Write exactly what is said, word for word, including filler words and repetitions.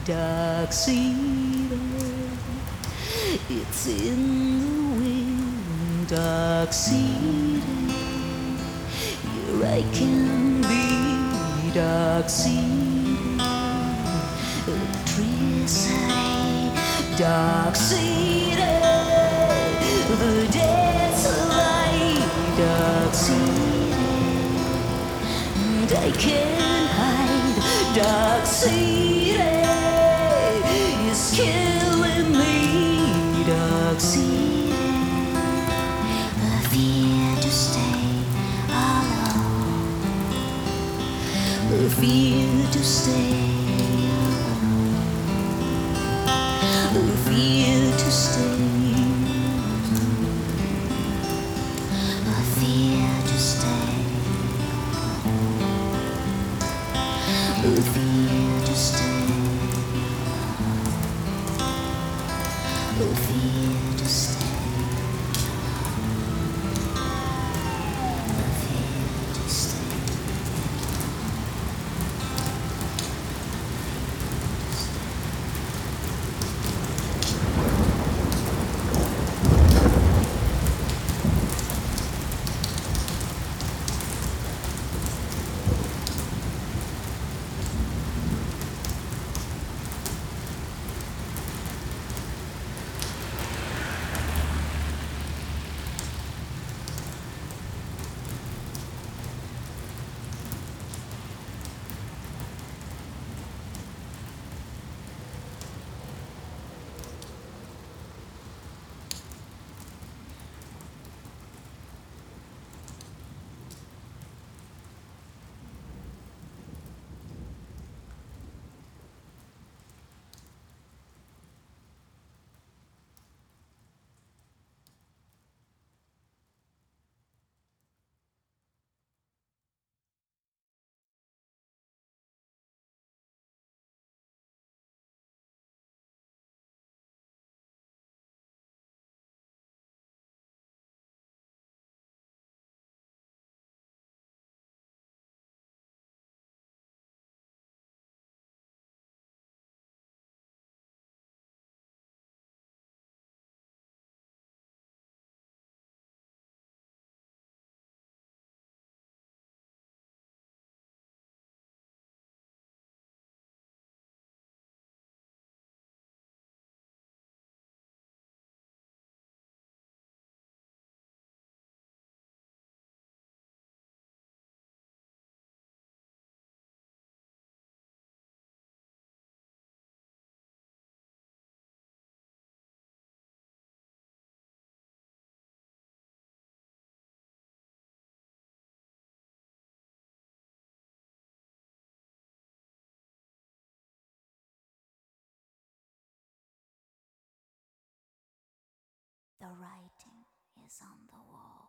dark city. It's in the wind, dark city. Here I can be, dark city. Electricity, dark city. The dead's light, dark city. And I can't hide, dark city is killing me, dark city. The fear to stay alone, the fear to stay alone, the fear to stay, the fear to stay, the fear to stay, the fear to stay. The writing is on the wall.